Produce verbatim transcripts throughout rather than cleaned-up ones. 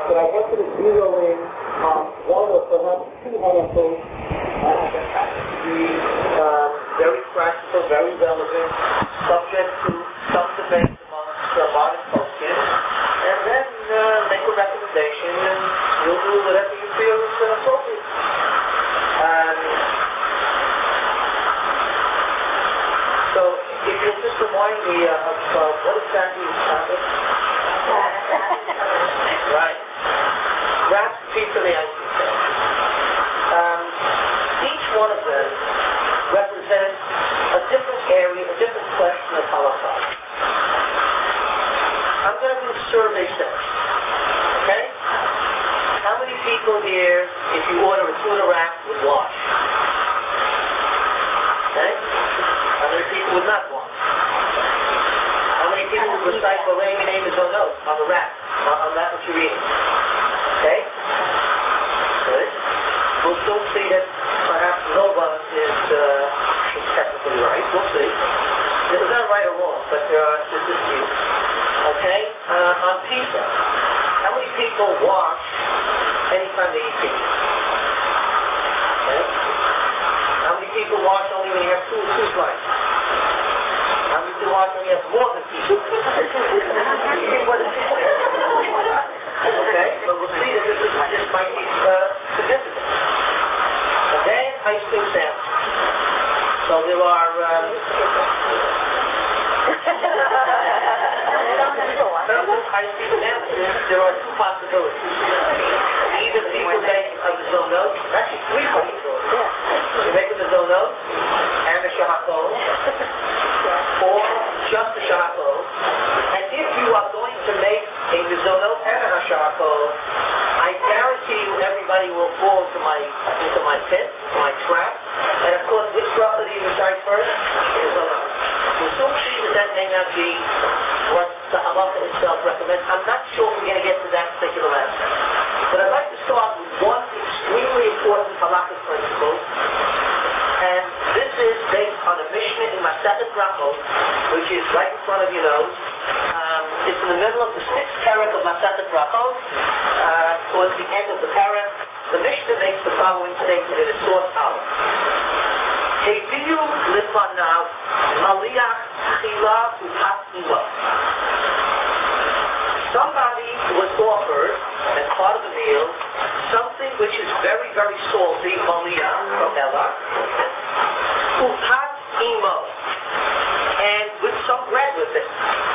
but I wanted to zero in on one or perhaps two halachos that happen to be um, very practical, very relevant, subject to some debate amongst uh, modern poskim, and then uh, make a recommendation, and you'll do whatever you feel is uh, appropriate. Um, so, if you'll just remind me uh, of uh, what exactly is happening. Right. Wraps, pizza, the ice cream. Um, each one of them represents a different area, a different question of halakha. I'm going to do a survey session. Okay? How many people here, if you order a tuna wrap, would wash? Okay? How many people would not wash? How many people would recite Borei Minei Mizonot on the wrap? On that what you're reading. Okay? Good. We'll still see that perhaps no one is, uh, is technically right. We'll see. This is not right or wrong, but there are this is view. Okay? Uh, on pizza. How many people wash anytime they eat pizza? Okay? How many people wash only when you have two, two slices? How many people wash when you have more than two slices? Okay, but we'll see that this, is, this might be uh, significant. Okay, ice cream sandwich. So there are um, ice cream sandwiches, there are two possibilities. Either people make a mizonot, actually three possibilities. You make a mizonot and a shahakol, or just a shahakol. And if you are going to make a mizonot and a shahakol, I guarantee you everybody will fall into my into my pit, my trap. And of course, which bracha do you recite first? Mizonot. We'll soon see that that may not be what the halacha itself recommends. I'm not sure we're going to get to that particular aspect. But I'd like to start with one extremely important halachic principle. And this is based on a Mishnah in Masechet Brachot, which is right in front of your nose. Um, it's in the middle of the sixth parak of Masechet Brachot, uh, towards the end of the parak. The Mishnah makes the following statement in its source out. Hebiyu lifanav maliyach chila upat ima. Somebody was offered, as part of the meal, something which is very, very salty, maliyah, from Ella, upat imo, and with some bread with it.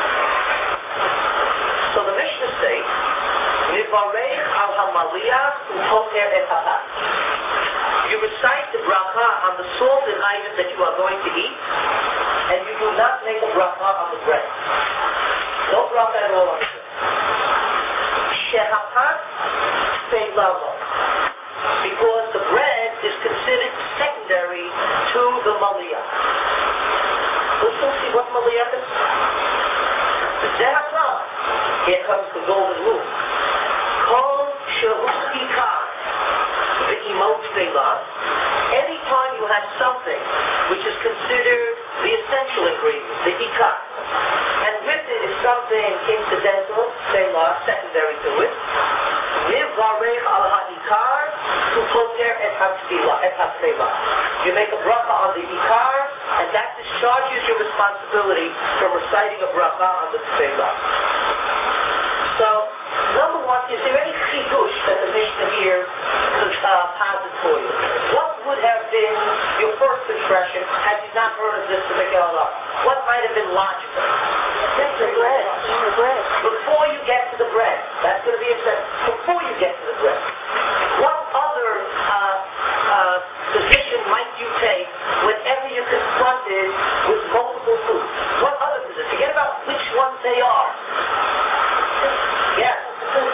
So the Mishnah states, Nivarech al hamaliyah upoter et hapat. You recite the bracha on the salted item that you are going to eat, and you do not make a bracha on the bread. No bracha at all on the bread. Shehapat feilalo. Because the bread is considered secondary to the maliyah. Let's go see what maliyah is. Zehapat. Here comes the golden rule. Kol shehu ikar. Anytime you have something which is considered the essential ingredient, the ikar, and with it is something incidental, selah, secondary to it, nivarech al ha'ikar to poter et ha'tfilah. You make a bracha on the ikar, and that discharges your responsibility from reciting a bracha on the tfilah. So, number one, is there any chidush that the Mishnah here uh, posit for you? What would have been your first impression had you not heard of this particular law? What might have been logical? Just the bread. The bread. Before you get to the bread, that's going to be interesting. Before you get to the bread, what other uh, uh, position might you take whenever you're confronted with multiple foods? What other position? Forget about which ones they are. Yes.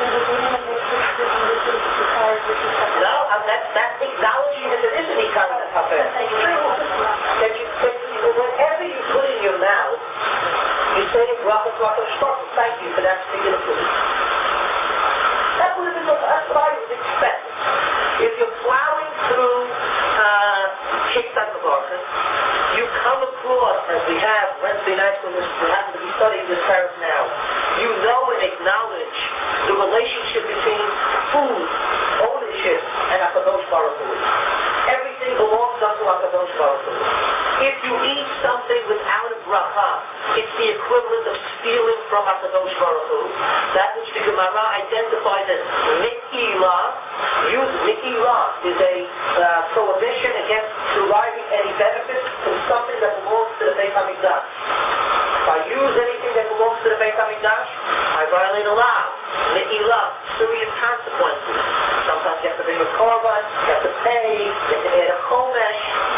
No, and that's, that's acknowledging that there is an ikar in the kafeh. That you, that you, whatever you put in your mouth, you say to bracha, bracha, shtorah, thank you for that particular food. That would have been the, that's what I would expect. If you're plowing through uh, Kitzat Nevarchim, you come across, as we have Wednesday nights when we happen to be studying this parak now, you know and acknowledge the relationship between food, ownership, and HaKadosh Baruch Hu. Everything belongs unto HaKadosh Baruch Hu. If you eat something without a bracha, it's the equivalent of stealing from HaKadosh Baruch Hu. That which the Gemara identifies as Me'ila. Use Me'ila is a uh, prohibition against deriving any benefit from something that belongs to the Beit HaMikdash. If I use anything that belongs to the Beit HaMikdash, I violate a law. Me'ila, serious consequences. Sometimes you have to bring a korban, you have to pay, you have to add a chomesh.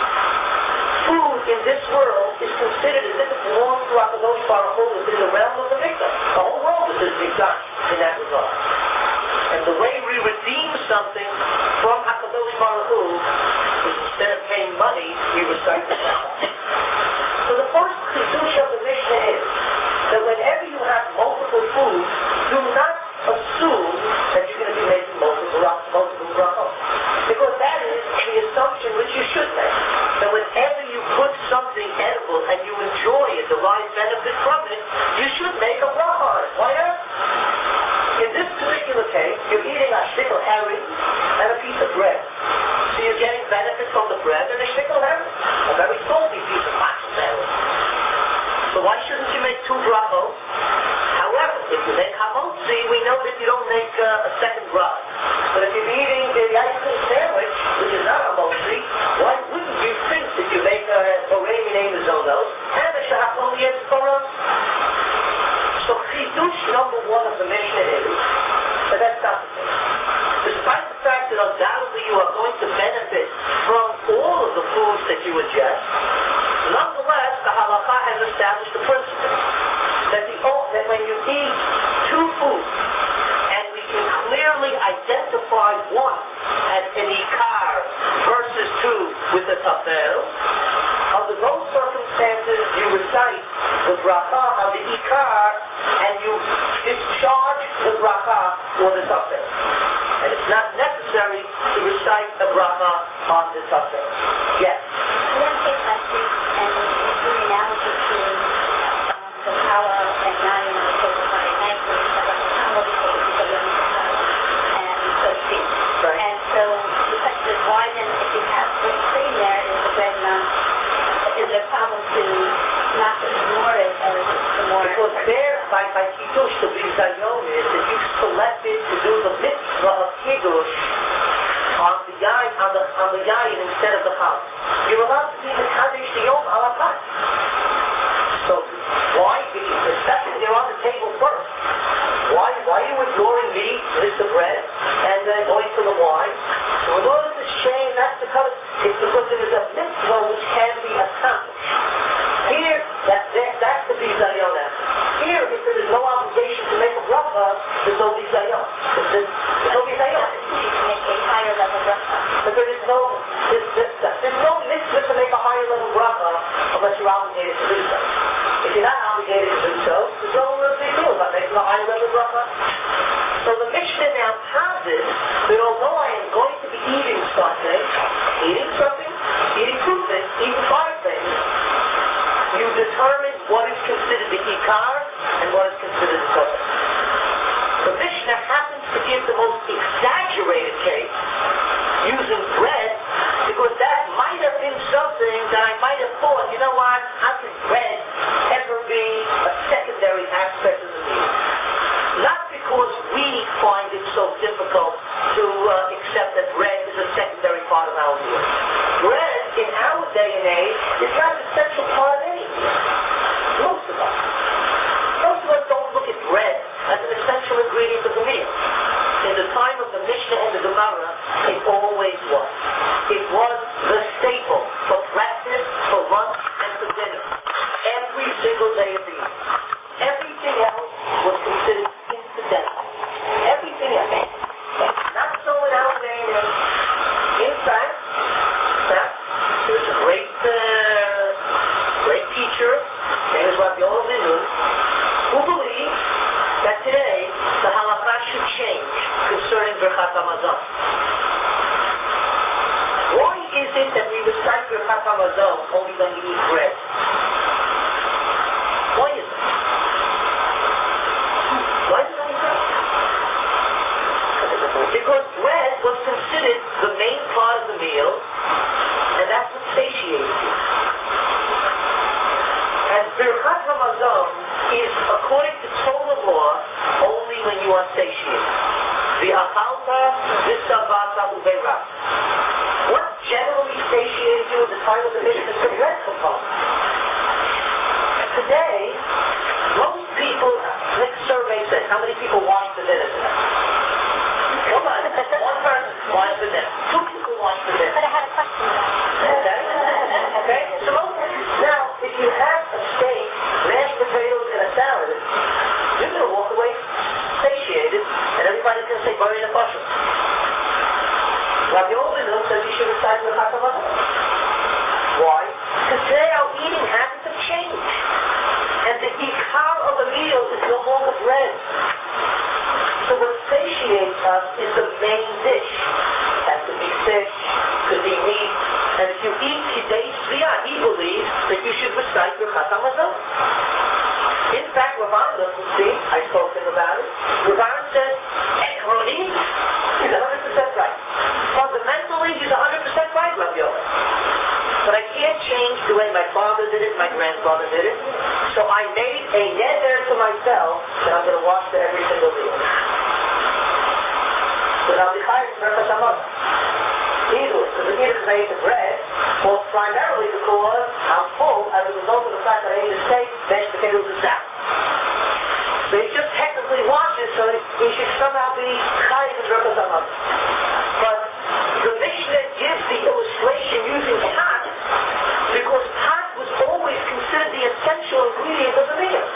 Food in this world is considered as if it belongs to HaKadosh Baruch Hu within the realm of the Mikdash. The whole world is a Mikdash in that regard. And the way we redeem something from HaKadosh Baruch Hu is instead of paying money, we recite the Torah. So the first chidush of the Mishnah is that whenever you have multiple foods, do not assume that you're going to be making multiple, multiple brachot. Because that is the assumption which you should make. That whenever you put something edible and you enjoy it, derive benefit from it, you should make a bracha on it. Why not? In this particular case, you're eating a shtickle herring and a piece of bread. So you're getting benefit from the bread and a shtickle herring. A very salty piece of matzo herring. So why shouldn't you make two brachos? However, if you make hamotzi, we know that you don't make uh, a second bracha. But if you're eating the ice cream sandwich, which is not hamotzi, why wouldn't you think that you make a borei minei mezonos and a shahachol yetz torah? So chidush number one of the Mishnah is that that's not the case. Despite the fact that undoubtedly you are going to benefit from all of the foods that you ingest, nonetheless the halakha has established the principle that, the, that when you eat two foods and we can clearly identify one as an ikar versus two with a tafel, under those circumstances you recite the bracha on the ikar and you discharge the bracha for the tafel. And it's not necessary to recite the bracha on the tafel. Yes? I want to take last week and do the analogy to um, the power and not in the case of my ankle, but like the power of the case of the and so to speak. Right. And so the question is, why then, if you have what's sitting there is the bread non, is there a problem to not ignore it as the more... Because there, by, by Kiddush, the bizayon is that you selected to do the mitzvah of Kiddush on the yain, on the, on the yain instead of the chal. You're allowed to be the Kaddish the Yom ala pat. So, why? Especially they're on the table first. Why, why are you ignoring me, Mister Bread, and then going to the wine? So in order to shame, that's because it's because it is a mitzvah which can be accomplished. Here, that, that, that's the bizayon. Here, if there is no obligation to make a bracha, there's no bizayon. There's, there's no bizayon. make a higher level bracha. But there is no, there's, there's, there's no mitzvah to make a higher level bracha unless you're obligated to do so. If you're not obligated to do so, there's no real big deal about making a higher level bracha. So the Mishnah now posits that although I am going to be eating something, eating something, eating two things, eating five things, you determine what is considered the ikar and what is considered the kosher. The Mishnah happens to give the most exaggerated case using bread because that might have been something that I might have thought, you know what, how can bread ever be a secondary aspect of the meal? Not because we find it so difficult to uh, accept that bread is a secondary part of our meal. Bread, in our day and age, is not an essential part of any meal. Most of us. Most of us don't look at bread as an essential ingredient of the meal. In the time of the Mishnah and the Gemara, it always was. It was the staple for breakfast, for lunch, and for dinner. Every single day of the year. Everything else was considered incidental. Everything else. Not so in our day and age. In fact, that there's a great, uh, great teacher, named Rabbi Yoel who believes that today the halakha should change concerning Birchat Hamazon. Why is it that we recite Birchat Hamazon only when we eat bread? Why is it? Why is it only bread? you are satiated. V'achalta v'savata uveira. What generally satiated you in the time of the Mishnah is the bread component. Today, most people, next survey says, how many people wash the dinner today? Come on, one person washed the dinner. Two people washed the dinner. But I had a question. Okay? Okay? So, now, if you have a steak, mashed potatoes, and a salad, you're going to walk away satiated, and everybody's going to say, bury the kosher. Rabbi Yochanan says you should recite the Chakamah. Why? Because today our eating habits have changed. And the ikar of a meal is no longer bread. So what satiates us is the main dish. That could be fish, could be meat. And if you eat Kidei Tzviyah, he believes that you should recite your Chakamah. In fact, Ravan doesn't see, I spoke to him about it. Ravan says, Ekroni, he's one hundred percent right. Fundamentally, he's one hundred percent right, Rabbi Yochanan. But I can't change the way my father did it, my grandfather did it. So I made a neder to myself that I'm going to wash for every single meal. But I'll be chayav for Chakamah. Either, because the Yiddish made the bread, or primarily because I'm full as a result of the fact that I ate a steak, mashed potatoes, and salad. So he just technically washes, so he should somehow be chayav in Chakamah. But the Mishnah gives the illustration using pot, because pot was always considered the essential ingredient of the meal.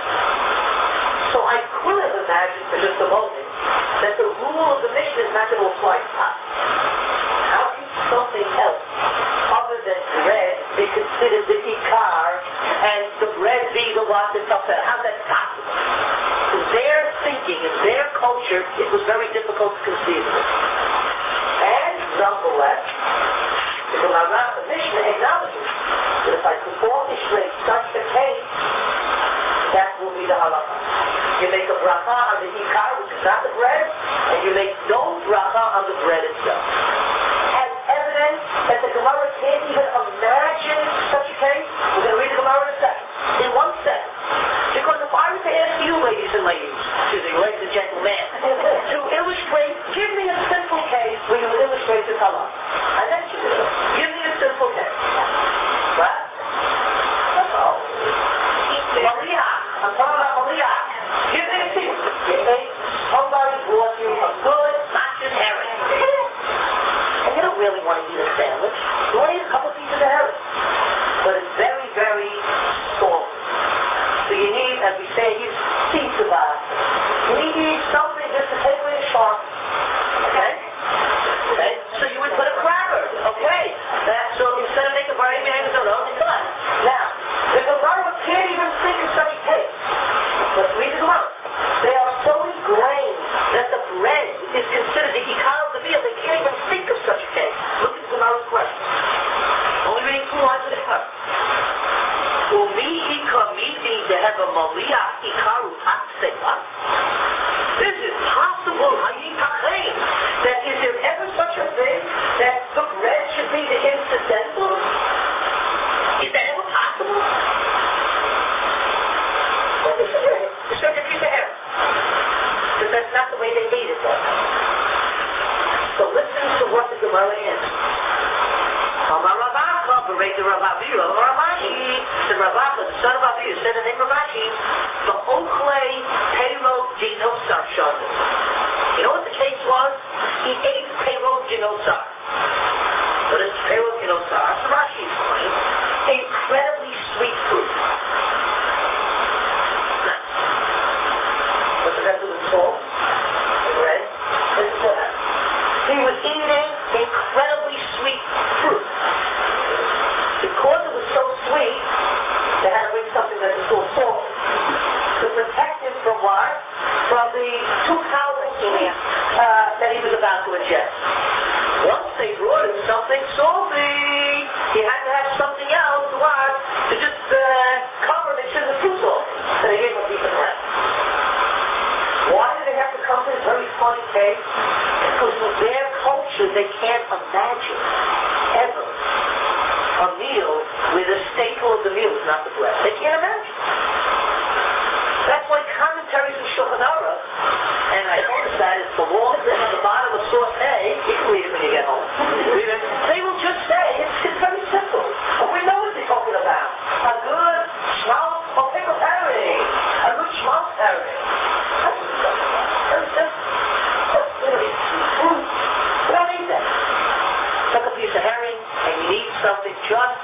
So I could have imagined for just a moment that the rule of the Mishnah is not going to apply to pot. How can something else other than bread be considered the ikar and the bread be the one that's up there? How's that possible? In their thinking, in their culture, it was very difficult to conceive of it. And nonetheless, the Gemara, the Mishnah acknowledges that if I could orchestrate such a case, that will be the halacha. You make a bracha on the ikar, which is not the bread, and you make no bracha on the bread itself. As evidence that the Gemara can't even imagine such a case, we're going to read the Gemara in a second, in one second. Because if I were to ask you, ladies and ladies, excuse me, ladies and gentlemen, to illustrate, give me a simple case where you would illustrate this halacha. I mentioned it. Give me a simple case. What? That's all. Maria. I'm talking about Maria. Give me a secret. You ate, somebody brought you a good matching herring. And you don't really want to eat a sandwich. You want to eat a couple pieces of herring. But it's very, very salty. So you need, as we say, use pizza box. You need something just to take away the sharp. Okay? Okay? So you would put a cracker. Okay? That, so instead of making variety behind the road, it's done. Now, the Gemara can't even think of such a case. Let's read the Gemara. They are so ingrained that the bread is considered the ikar of the meal. They can't even think of such a case. Look at the Gemara's question. Only reading two lines of the Gemara. Umi ikamidi to have a malia ikaru tatseva. This is possible. Hayitachem. That is there ever such a thing that the bread should be the incidental? Is that ever possible? Well, this is it. It's like a piece of herring. Because that's not the way they ate it, though. So listen to what the Gemara answers. Amar Rabaka, berate the Ravavi, Ravashi, the Ravaka, the son of Avi, said the name Ravashi, the Ochle Pero Ginosar Shadu. You know what the case was? He ate Pero Ginosar. What is Pero Ginosar? That's Rashi explained. Incredibly sweet fruit. What does that do with salt? Bread? He was eating incredibly sweet fruit. Because it was so sweet, they had to bring something that was so salty to protect him from what? From the two calories uh, that he was about to ingest. Once they brought him something salty, he had to have something else, what? To just uh, cover the sugar fruit salt. So they gave him a piece of bread. Why did they have to come to this very funny case? Because with their culture, they can't imagine ever a meal where the staple of the meal is not the bread. They can't imagine. That's why commentaries in Shulchan Aruch, and I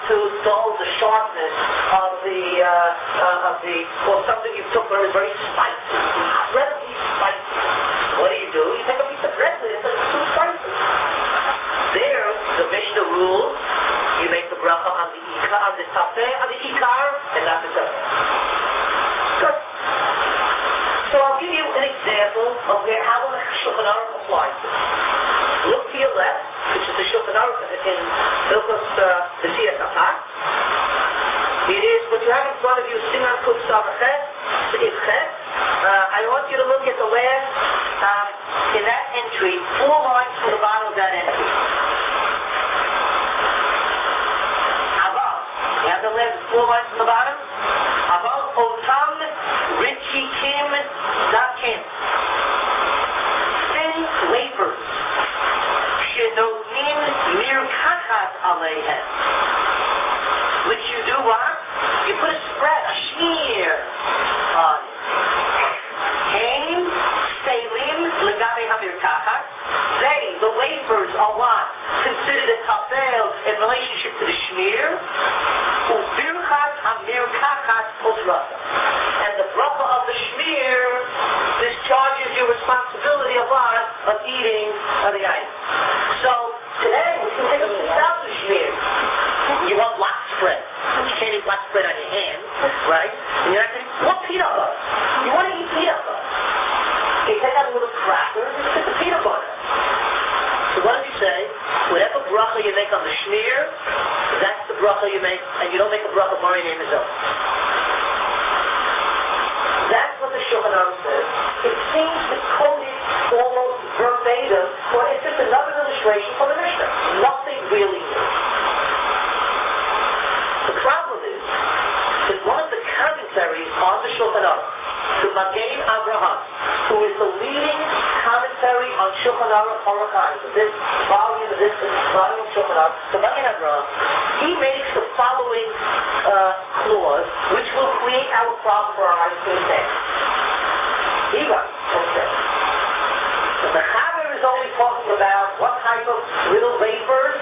to dull the sharpness of the, uh, uh, of the, or something you took that is very spicy, incredibly spicy. What do you do? You take a piece of bread with it, it's too spicy. There, the Mishnah rules, you make the bracha on the ikar, on the tafeh, on the ikar, and not the tafeh. Good. So I'll give you an example of where how the Shulchan Aruch applies this. Look to your left, which is the Shulchan Aruch in Hilchos the Siyas Apar. It is what you have in front of you, Siman Kuf Samachet, Seif Chet. I want you to look at the last, um, in that entry, four lines from the bottom of that entry. Above. You have the last four lines from the bottom? Above, Otam Richikim Dakim. Thin wafers. Shenonim Mirkachat Aleihem. Which you do what? You put a spread, a smear on it. Haim, Selim, Legabe HaMirkachat. They, the wafers, are what? Considered a tafel in relationship to the shmear. Ubirchat HaMirkachat Potrata. And the bracha of the shmear discharges your responsibility of what? Of eating of the item. So, today, we can take a piece out the shmear. You want black spread. You can't eat black spread on your hand, right? And you're not going to want peanut butter. You want to eat peanut butter. You take out a little cracker and you put the peanut butter. So what does he say? Whatever bracha you make on the shmear, that's the bracha you make, and you don't make a bracha bar name is up. That's what the Shulchan Aruch says. It seems to quote it almost verbatim, or it's just another illustration from the Mishnah. Nothing really new. The problem is that one of the commentaries on the Shulchan Aruch, the Magen Avraham, who is the leading commentary on Shulchan Aruch Orach Chaim, this volume of this volume of Shulchan Aruch, the Magen Avraham, he makes the following uh, clause, which will create our problem for our eyes to understand. He writes, okay, so the Chaver is only talking about what type of little vapors?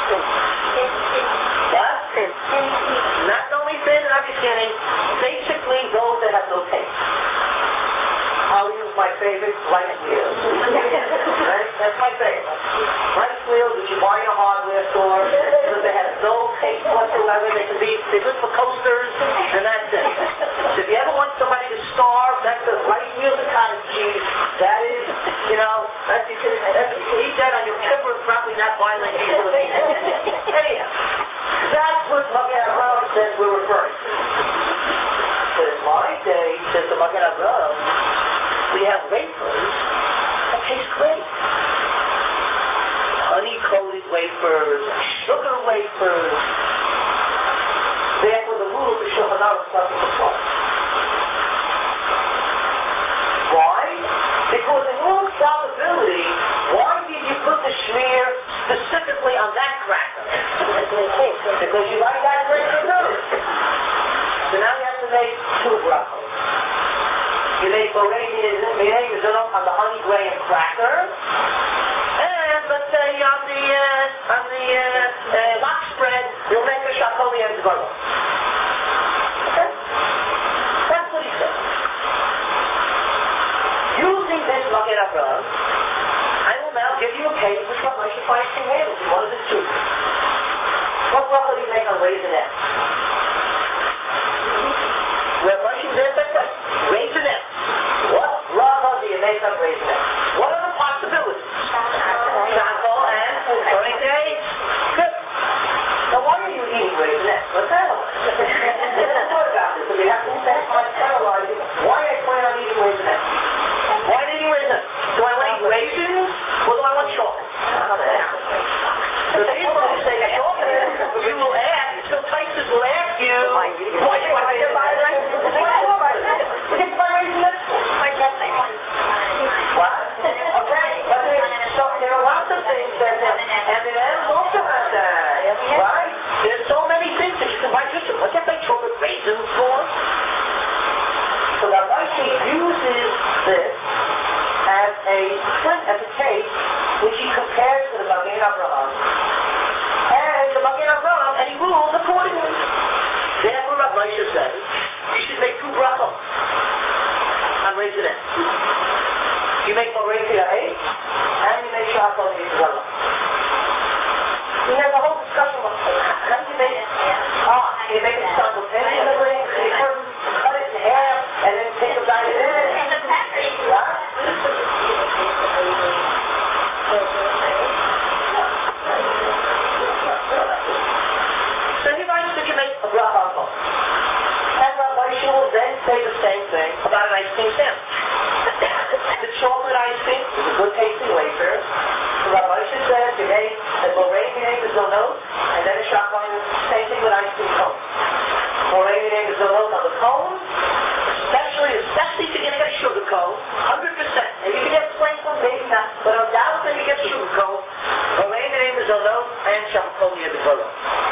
What? Not only thin, I'm just kidding. Basically, those that have no taste. I'll use my favorite, rice wheels. Right? That's my favorite. Rice wheels that you buy in a hardware store, because they have no taste whatsoever. They can be, they're good for coasters, and that's it. So if you ever want somebody to starve, that's the rice wheels and cottage cheese. That is, you know, that's, you can, that's, you can eat that on your kippur, probably not violent people. Anyhow, that's what Magen Avraham says we're referring to. But in my day, says the Magen Avraham, we have wafers that taste great. Honey-coated wafers, sugar wafers. Therefore, the rule of the Shulchan Aruch doesn't apply. Why? Because in all probability, why did you put the shmear specifically on that cracker? Because you like that cracker too. So now you have to make two brachos. You make Borei on the honey graham cracker, and let's say on the uh, on the uh, uh, lox spread, you'll make a shakoli and zgaro. Okay? That's what he said. Using this Magen Avraham, I will now give you a case which Rabbi Shafai can handle. One of the two. What bracha do you make on raisinets? We're brushing this like that. Raisinets. What bracha do you make on raisinets? What are the possibilities? Shakol and Tony dates. Good. Now why are you eating raisinets? Let's analyze. Let's talk about this. If we have to analyze it, why I plan on eating raisinets? Why do you eat raisins? Do I want to eat raisins or do I want chocolate? So the people who say chocolate, you will ask, so Tysus will ask you, why do you want to buy raisins? Why do you buy raisins? We can buy raisins. What? Okay, but so there are lots of things that, and the animals also have that, right? There's so many things that you can buy. Just what do you have chocolate raisins for? So now Rashi uses this as a as a case which he compares to the Magen Avraham. And the Magen Avraham, and he rules accordingly. Therefore, Rav Moshe says, you should make two brachos on raising it. You make Morei Yahei, and you make Shachar Yisrael. We have a whole discussion about how do you make it? Ah, you make it simultaneously, so you first cut it in half, and then take a bite of it. So he writes that you make a bracha on both. And Rav Moshe will then say the same thing about an ice cream sandwich. The chocolate ice cream is a good tasting wafer. So Rav Moshe says you make a Morei Yahei Zonot, and then a Shachar, same thing with ice cream cones. Morei Yahei Zonot on the cone, especially, especially if you're going to get sugar cone, one hundred percent. Maybe you can get plain one, maybe not, but undoubtedly you get sugar cone. Morei Yahei Zonot and Shachar Yisrael.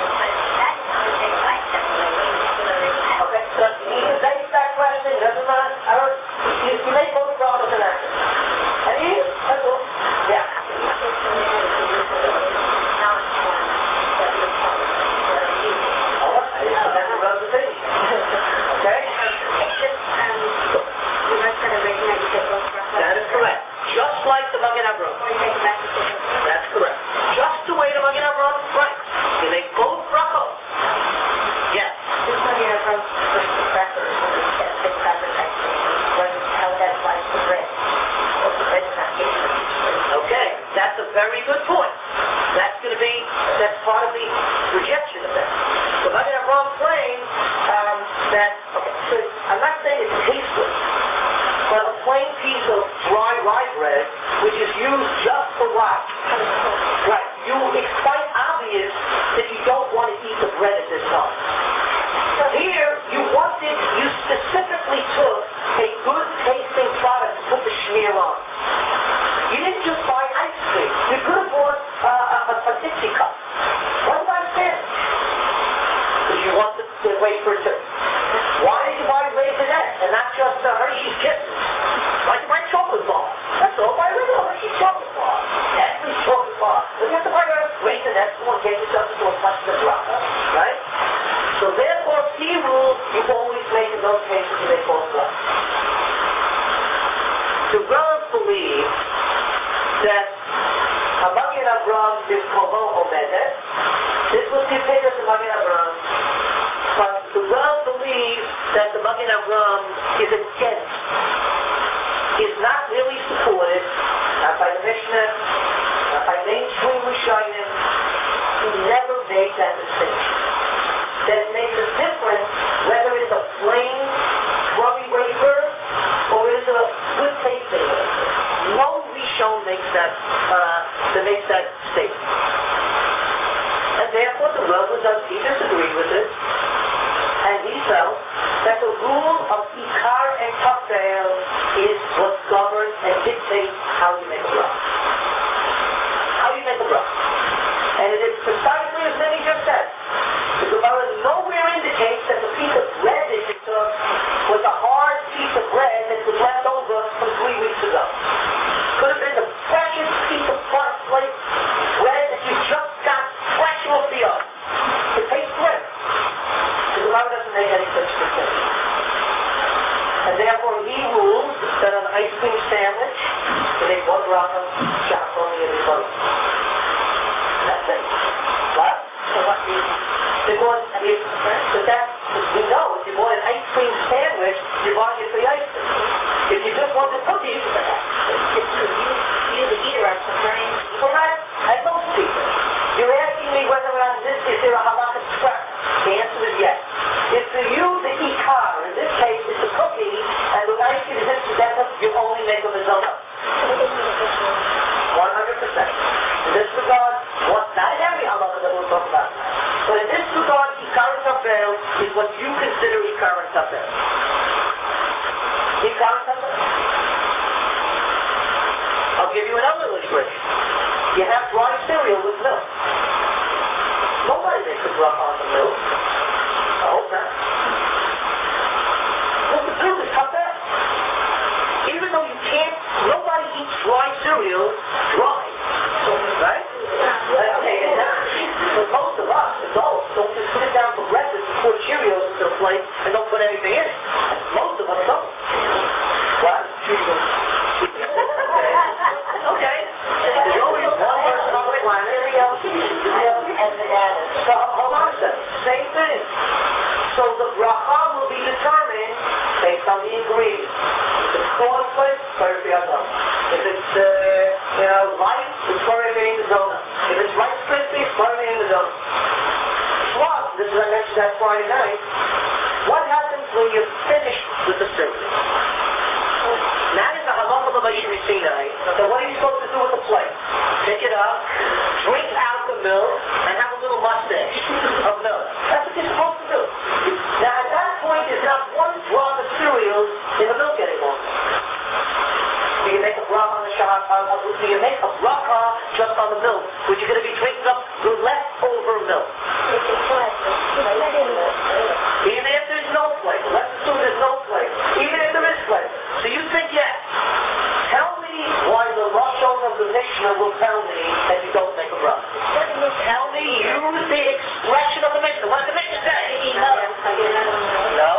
Okay, so you can base that question, doesn't matter. I don't, you, you make both brachos and answers. And you? That's all. Yeah. Okay? That is correct. Just like the Magen Avraham. That's correct. Just the way the Magen Avraham is right. You make both brachos. Yes. This Magen Avraham first the cracker, the cracker type thing. How that applies to bread. Or the bread is not getting the Okay, that's a very good point. That's going to be, that's part of the rejection of that. So Magen Avraham claims um, that, okay, so I'm not saying it's tasteless, but a plain piece of dry rye bread, which is used just for what? Right. You, it's quite obvious that you don't want to eat the bread at this time. So here, you wanted, you specifically took a good tasting product to put the schmear on. You didn't just buy ice cream. You could have bought uh, a, a Dixie cup. Why buy sandwich? Because you want the, the wafer to. Why did you buy Raisinette and not just uh, Hershey's Kisses? Why did you buy chocolate bar? That's all. Buy regular Hershey's chocolate bar. Every chocolate bar. But you have to buy a Raisinette to get yourself into a bunch of bracha, right? So therefore, key rule, you always make in those cases you make both brachas. The Rav believes that Magen Avraham is Komo Omedet. This was the opinion of the Magen Avraham. But the Rav believes that the Magen Avraham is against, is not really supported, not by the Mishnah, not by mainstream Rishonim. He never made that distinction. That it makes a difference whether it's a plain, crummy wafer or it is a good tasting wafer. No Rishon makes that, uh, that makes that statement. And therefore the Rav was he disagreed with it, and he felt that the rule of Ikar and Tafel is what governs and dictates how you make a bracha. How you make a bracha. And it is precisely as Mimi just said. The Gemara nowhere indicates that the piece of bread that you took was a hard piece of bread that was left over from three weeks ago. Could have been the freshest piece of parsley bread that you just got fresh off the oven. It tastes great. The Gemara doesn't make any such distinction. And therefore he rules that on an ice cream sandwich, you make one bracha, Shachar Yisrael. That's it. What? So what do you... Because, I mean, but that, we know, if you bought an ice cream sandwich, you're buying it for the ice cream. If you just want the cookies, you, the eater, are preferring. Correct? And most people. You're asking me whether or not this, is there a halakha scrap? The answer is yes. If for you, the ikar, in this case, it's a cookie, and the ice cream is incidental, you only make a mizona. one hundred percent. In this regard, what, not in every halakha that we'll talk about. But in this regard, Ikar and Tafel is what you consider Ikar and Tafel. Ikar and Tafel. I'll give you another illustration. You have dry cereal with milk. Nobody makes a bracha on the milk. I hope not. Well, the truth is Tafel. Even though you can't, nobody eats dry cereal dry. Right? Okay, and that, for most of us, adults, don't just put it down for breakfast pour Cheerios into the plate and don't put anything in it. Most of us don't. What? Okay. There's always one person on the planet. and bananas. So hold on a second. Same thing. So the bracha will be determined based on the ingredients. If it's cornflakes, perfectly enough. If it's uh, you know light, it's perfectly in the donut. If it's Rice Krispies, perfectly in the donut. Plus, this is I mentioned that Friday night. What happens when you're finished with the cereal? That is the halacha of Moshe Sinai. So what are you supposed to do with the plate? Pick it up, drink out the milk, and have a little mustache of milk. That's what you're supposed to do. Now at that point, there's not one drop of cereal in the milk anymore. Do you make a bracha on the Shabbat? Uh, do you make a bracha just on the milk, which you're going to be drinking up the leftover milk? Even if there's no flavor, let's assume there's no flavor. Even if there is flavor. So you think yes. Tell me why the Lashon of the Mishnah will tell me that you don't make a bracha. Tell me, use the expression of the Mishnah. What does the Mishnah say? No. No.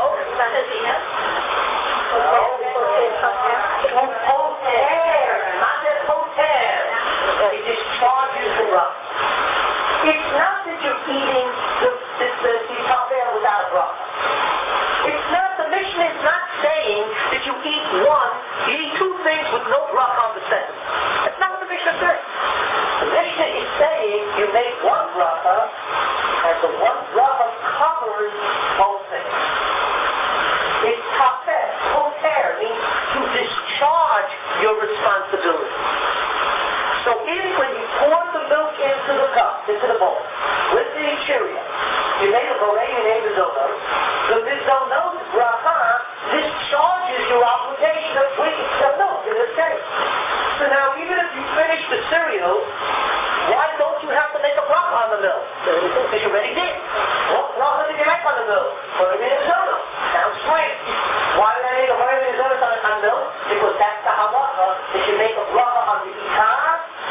Poter. Not that poter. It discharges the bracha. It's not that you're eating the, the, the, the tafer without a bracha. It's not, the Mishnah is not saying that you eat one, you eat two things with no bracha on the second. That's not what the Mishnah says. The Mishnah is saying you make one bracha, and the one bracha covers both things. It's tafer, poter, means to discharge your responsibility. So if when you pour the milk into the cup, into the bowl, with the Cheerio, you make a borei and a mizonot, the mizonot bracha discharges your obligation of drinking the milk in this case. So now even if you finish the cereal, why don't you have to make a bracha on the milk? Because you already did. What bracha did you make on the milk? Borei and mizonot. Sounds strange. Why did I make a borei and mizonot on, on milk? Because that's the halacha that you make a bracha on the ikar.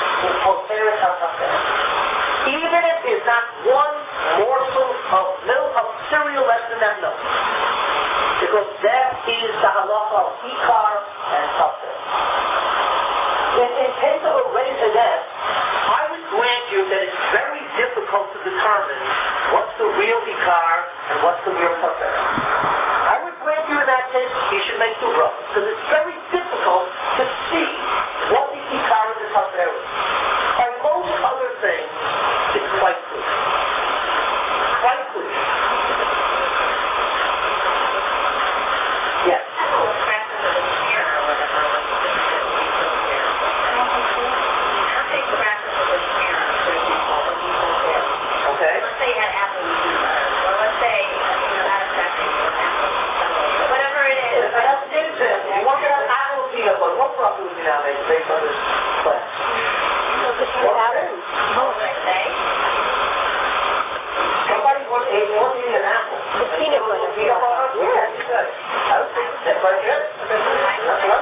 Even if there's not one morsel of milk, of cereal less than that milk. Because that is the halacha of ikar and tafer. In, in case of a resident, I would grant you that it's very difficult to determine what's the real ikar and what's the real tafer. I would grant you in that case, you should make two brachas. Because it's very difficult to see what the ikar and the tafer is. And most other things, it's quite clear. Quite clear. Yes. Okay. Let's say you had apple or let's say, you know, out of crackers or apple, whatever it is. But that's an example. You want to have apple peanut butter. What bracha would you now make based on this class? Somebody wants a more than an apple. The peanut butter. Peanut butter? Yeah, that's good. I would think that's quite good. That's right.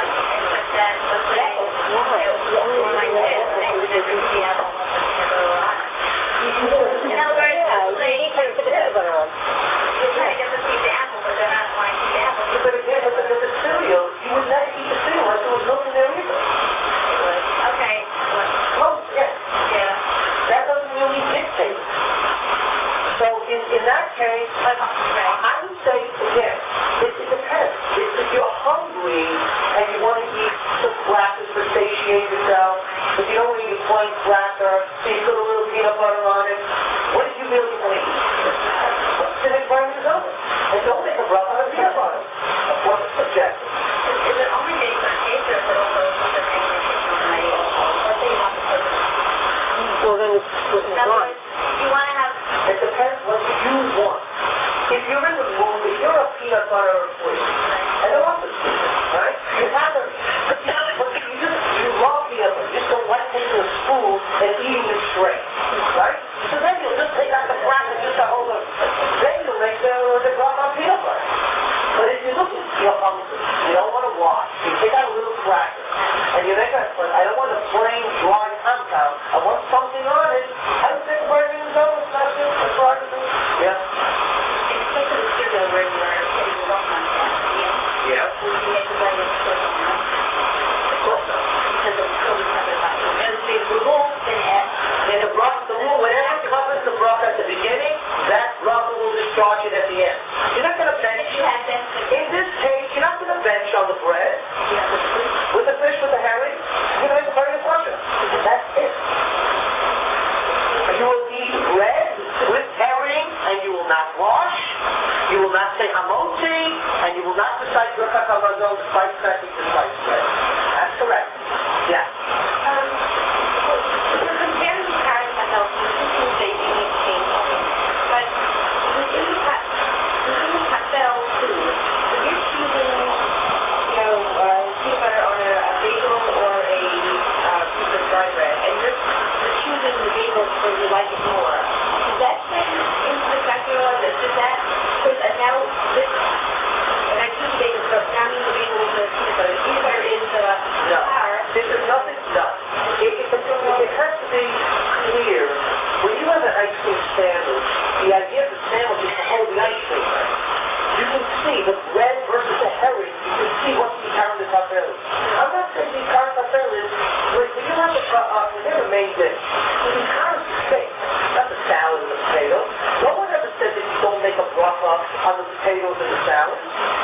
In other words, you can put the peanut butter on. You're trying to get them to eat the apple, but they're not wanting to eat the apple. But again, if it was a cereal, you would never eat the cereal unless there was milk in there either. Okay. Most, yes. Yeah. That doesn't really dictate. So in, in that case, I, I would say, again, it, it depends. If, if you're hungry and you want to eat some crackers to satiate yourself, but you don't want to eat a plain cracker, so you put a little peanut butter on it, what do you really want to eat? Then it burns it over. And don't make a bracha on peanut butter. That's what's subjective. Is it only based on taste or is it also something that you can let's say you want to put it? Well, then it's, it's In other not. words, you want to have... It depends what you want. If you're in the mood, if you're a peanut butter freak, I don't want this, right? You have a, but you, but you just, you love peanut butter. You just don't like taking a spoon and eating it straight, right? So then you'll just take out the cracker just to hold it. Then you'll make the, the broth on peanut butter. But if you're looking, you're hungry, you don't want to wash, you take out a little cracker, and you make a, but I don't want a plain, dry compound. I want something on it. I don't think burning is over, it's not good, it's hard to do. Yeah. recite Birkat HaMazon despite seconds despite spread. That's correct. Yeah. Um, so comparing the carrying myself, this is a unique thing. But within the cut, within the cut bell food, if you're choosing, you know, uh, peanut butter on a, a bagel or a uh, piece of dry bread, and you're, you're choosing the bagel because you like it more, does that fit into the calculator? Does that, because uh, now this, and I choose the bagel, so now I mean the bagel is the peanut butter. The peanut butter is the No. flour. This is nothing done. It, it, it, it has to be clear. When you have an ice cream sandwich, the idea of the sandwich is to hold the ice cream. You can see the bread versus the herring. You can see what's the carrot is. I'm not saying the carrot is, when you have a, uh, when you have a main dish, the carrot is steak, not the salad and the potato. No one ever said that you don't make a bracha on the potatoes and the salad.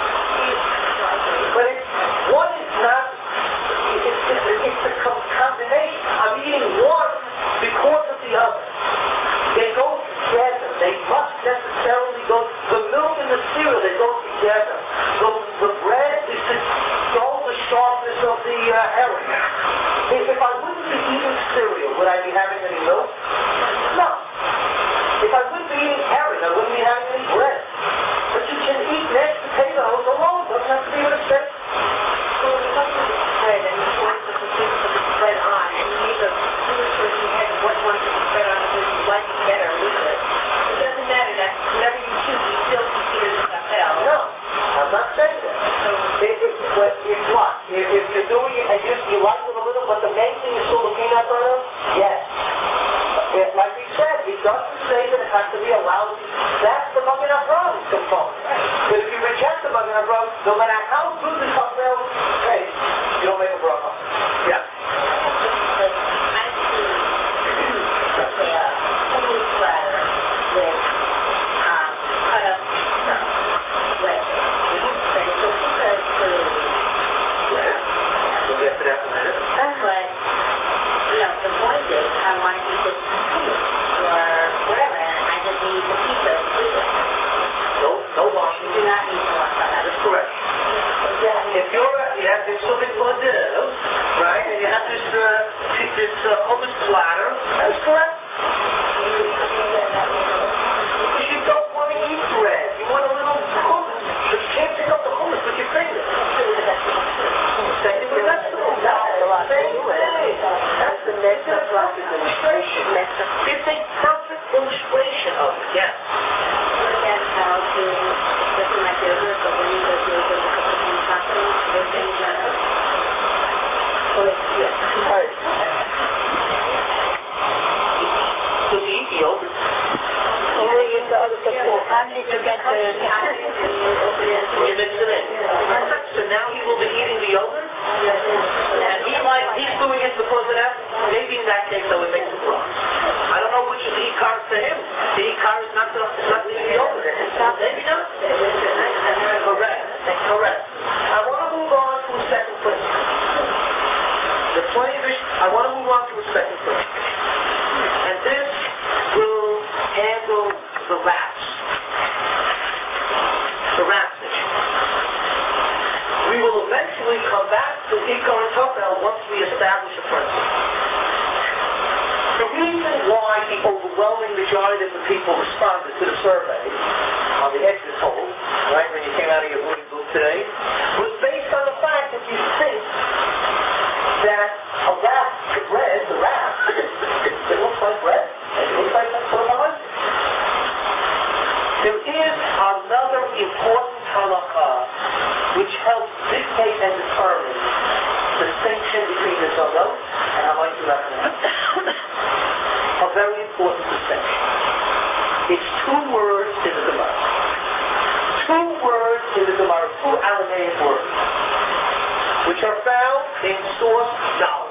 But it's, one is not, it's, it's, it's a combination. I'm eating one because of the other. They go together. They must necessarily go, the milk and the cereal, they go together. The, the bread is to dull the sharpness of the uh, herring. If, if I wouldn't be eating cereal, would I be having any milk? No. If I wouldn't be eating herring, I wouldn't be having any bread. But you can eat mashed potatoes alone. It doesn't have to be with a steak. So when you talk about the bread and you want to put the bread on, and you make a food choice in your head of what you want to put the bread on because you like it better with it, it doesn't matter that whatever you choose, you still consider the chapel. No, I'm not saying that. So If, if, but if what? If, if you're doing it and you, you like it a little, but the main thing is still the peanut butter, yes. If, like we said, it doesn't say that it has to be allowed. That's the Magen Avraham component. But if you reject the Magen Avraham, no matter how good the chapel tastes, you don't make a bracha. Yeah. I see let's say a homemade platter with um, cut up stuff, bread. But it's a super food. Yeah. We'll get to that in a minute. But, you know, the point is, I want to eat this hummus or whatever, and I just need the pizza with it. No, no You washing. do not need to wash that. That is correct. If you're, uh, you have this something for dinner, right, and you have this, uh, this uh, hummus platter, that is correct. Because you don't want to eat bread. You want a little hummus. But you can't pick up the hummus with your finger. Same thing with vegetables. Same thing. That's the next perfect illustration. It's a perfect illustration of it, yes. Look at how to, just in my business, but when you go to a couple of things happening, those things are, Well, yes. Right. So do you eat yogurt? Only in the other stuff. I need to get the... You mix it in. So now he will be eating the yogurt? And he might, he's doing it because of that. Maybe in that case, I would make the broth. I don't know which is the ikar to him. The ikar is not the, not the yogurt. Maybe not. Correct. Correct. I want to move on to a second principle. The plenty of issues, I want to move on to a second principle. And this will handle the wraps. The wraps issue. We will eventually come back to Ikar and Topel once we establish a principle. The reason why the overwhelming majority of the people responded to the survey on the exit poll, right, when you came out of your voting booth today, was based on the fact that you think that a wrap, the bread, the wrap, it looks like bread, and it looks like carbohydrates. There is another important halakha which helps dictate and determine the distinction between the zonot and Hamayim Lachanah. A very important distinction. It's two words in the Gemara. Two words in the Gemara, two Aramaic words, which are found in source Dalet.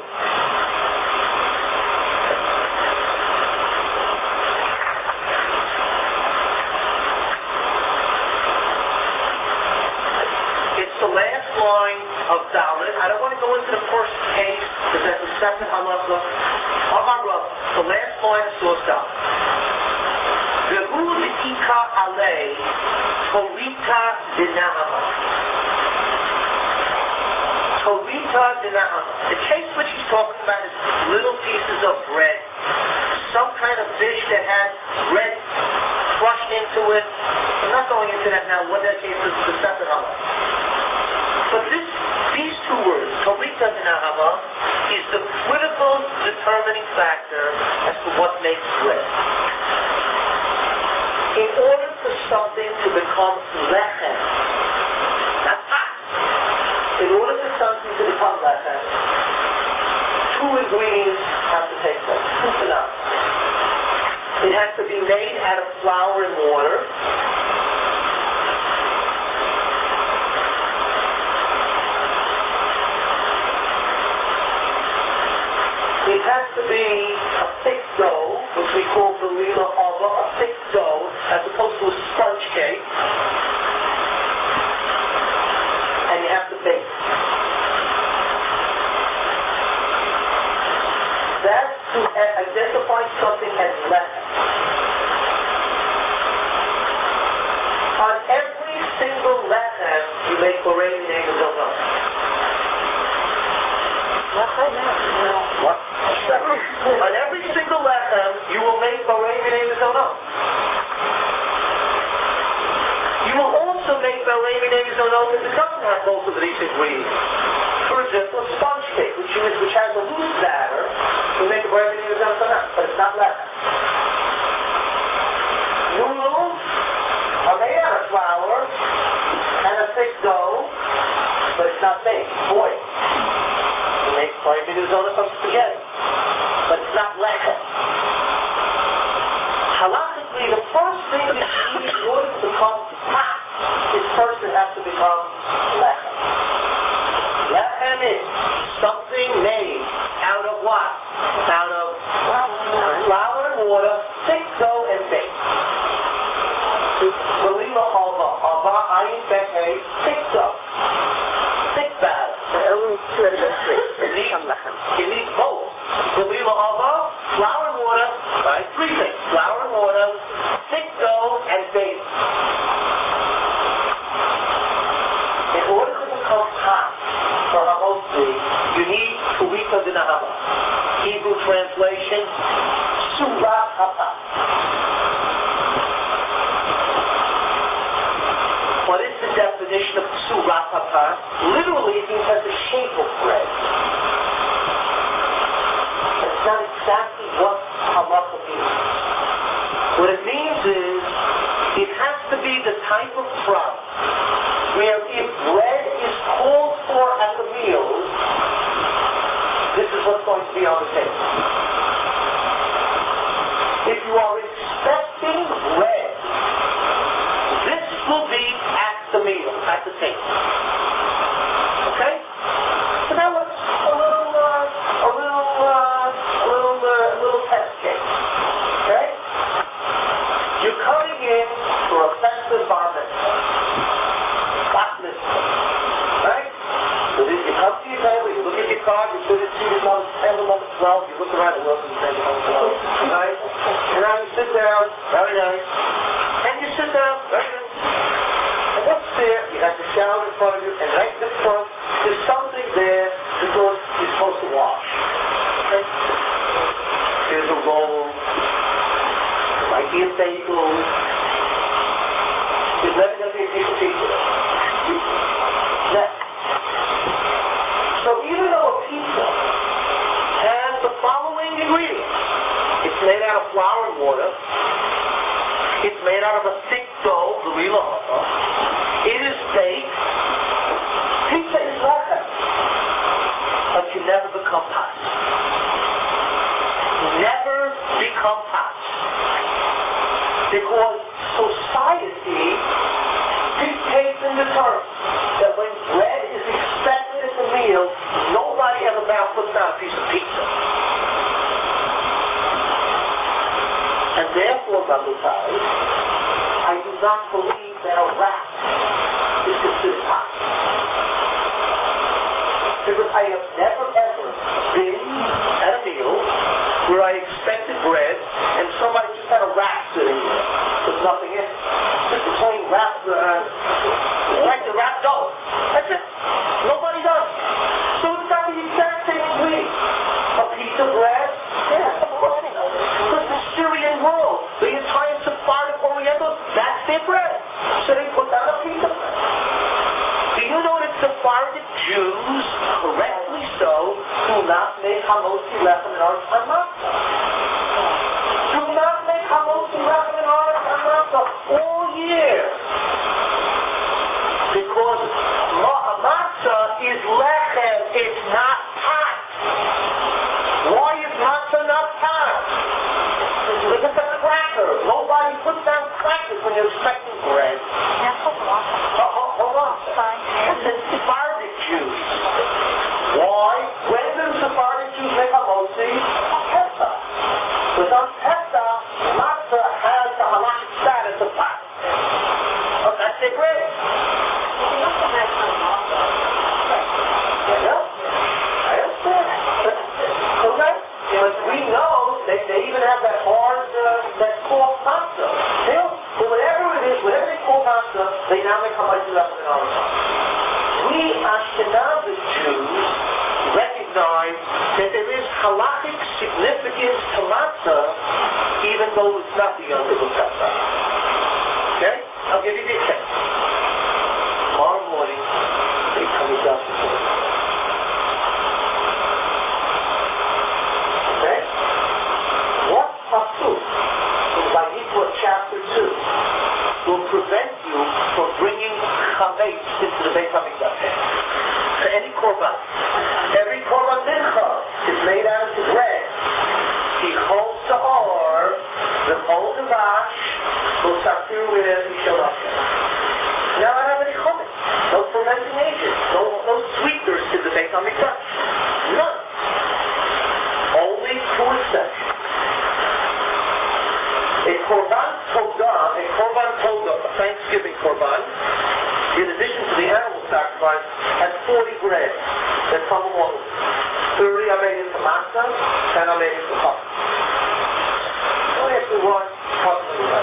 It's the last line of Dalet. I don't want to go into the first case because that's a separate halacha. Amar Rav, the last line of source Dalet. Ve'hu Ika alei torita dinahama. Torita dinahama. The case which he's talking about is little pieces of bread. Some kind of dish that has bread crushed into it. I'm not going into that now. What that case is the separate halacha. But this, these two words, torita dinahama, is the critical determining factor as to what makes bread. In order for something to become lechem, not hot, in order for something to become lechem, two ingredients have to take place. Two phenomena. It has to be made out of flour and water. It has to be a thick dough, which we call barila hava, a thick dough, as opposed to a sponge cake. And you have to bake. That's to identify something as lechem. On every single lechem, you make borei minei mezonot. What? On every single lechem, you will make borei minei mezonot. You will also make borei minei mezonot if it doesn't have both of these ingredients. For example, a sponge cake, which, is, which has a loose batter, you make a borei minei mezonot, but it's not lechem. Noodles are made out of flour and a thick dough, but it's not baked, boiled. You make borei minei mezonot from spaghetti, but it's not lechem. Halachically, the first thing you need in order to become hot is first it has to become lechem. Lechem is something made out of what? Out of flour and water, thick dough and baked. Barila hava, hava ayin bekei, thick dough, thick batter. It needs, it needs both. Barila hava, flour and water, right? Three things: flour and water, thick dough, and baked. In order to become hot for hamotzi, you need torita dinahama. Hebrew translation: surat hapa. What is the definition of surat hapa? Literally, it means has the shape of bread. That's not exactly what halacha means. What it means is, it has to be the type of product where if bread is called for at the meal, this is what's going to be on the table. If you are expecting bread, this will be at the meal, at the table. Okay? So now let's a little, uh, a little, uh, a little, uh, a little test case. Okay? You're coming in for a festive bar mitzvah. Bat mitzvah. Right? So then you come to your table, you look at your card, you put it to your number table number twelve, you look around and look at table number twelve. Right? And now you sit down, very nice. And you sit down, very nice. And what's there? You have the shower in front of you, and right in front, there's something there because you're supposed to wash. Okay? There's a roll. Might be a bagel. There's never going to be a piece of pizza. Next. So even though a pizza has the following ingredients, it's made out of flour and water, it's made out of a thick dough, the barila hava, it is baked, pizza is lechem, but you never become hot. Never become hot. Because society dictates and determines that when bread is expected at the meal, nobody ever now puts down a piece of pizza. And therefore, Rabotai, I do not believe that a rat is considered hot. Because I have never ever been at a meal where I expected bread and somebody just had a rat sitting there with nothing in it. just a plain wrap, uh, like the wrap dough. That's it. Nobody does. So it's got the exact same ingredient. A piece of bread. Yeah, of course. Because the Syrian world, the entire Sephardic Orientals, that's their bread. So they put down a piece of bread. Do you know that Sephardic Jews, correctly so, do not make hamotzi lechem and aretz hamatzah? Do not make hamotzi lechem and aretz hamatzah all year. Because matzah is lechem, it's not hot. Why is matzah not hot? Because it's a cracker. Nobody puts down crackers when you're expecting bread. Oh, hold on. It's the Sephardic Jews. Why? When do Sephardic Jews make hamotzi? On Pesach. Because on Pesach, matzah has the halachic status of hot. Oh, that's their bread. But we know that they even have that hard, uh, that's called matzah. They don't, but whatever it is, whatever they call matzah, they now make hamotzi lechem and aretz. We Ashkenazi Jews recognize that there is halachic significance to matzah, even though it's not the Yom Tov Pesach. Okay? I'll give you the example. Tomorrow morning, they come to justice. Chapter two will prevent you from bringing chametz into the Beit HaMikdash. For any korban. Every korban mincha is made out of bread. He holds the or, the whole devash, will safir with Mishalachem. Now I don't have any chametz. No fermenting agents. No, no sweeteners to the Beit HaMikdash. None. Only two exceptions. A korban todah, a korban todah, a Thanksgiving korban, in addition to the animal sacrifice, has forty bread that come along with it. thirty are made into matzah, ten are made into chop. Only actually one cup of bread.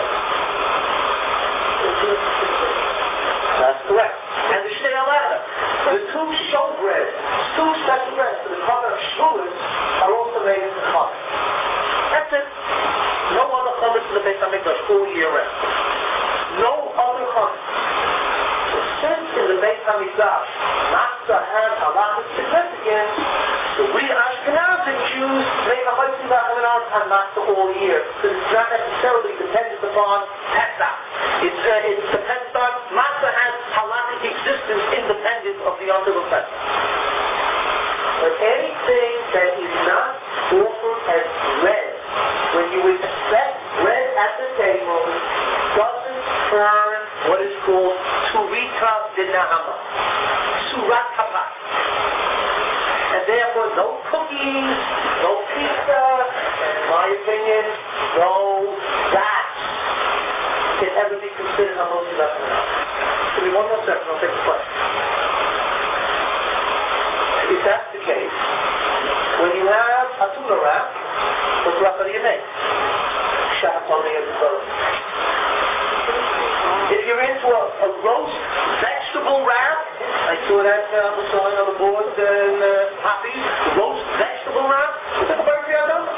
That's correct. And the shnei alada, the two showbread, two special breads for the korban of shvuos are also made into chop. That's it. No other chametz in the Beit HaMikdash all year round. No other chametz. So since in the Beit HaMikdash, matzah has halachic significance, so we Ashkenazi Jews make a hamotzi lechem and aretz and matzah all year. Because it's not necessarily dependent upon Pesach. It's, uh, it depends on, matzah has halachic existence independent of the Yom Tov Pesach. But anything that is not offered as bread, when you accept bread at the table, doesn't turn what is called turita dinahama, surat habat. And therefore no cookies, no pizza, and in my opinion, no bats can ever be considered hamotzi lechem and aretz. Give me one more second, I'll take the question. If that's the case, when you have a tuna wrap, what bracha do you make? If you're into a, a roast vegetable wrap, I saw that uh, was showing on the board in uh, Happy's, roast vegetable wrap, is that a bird you have?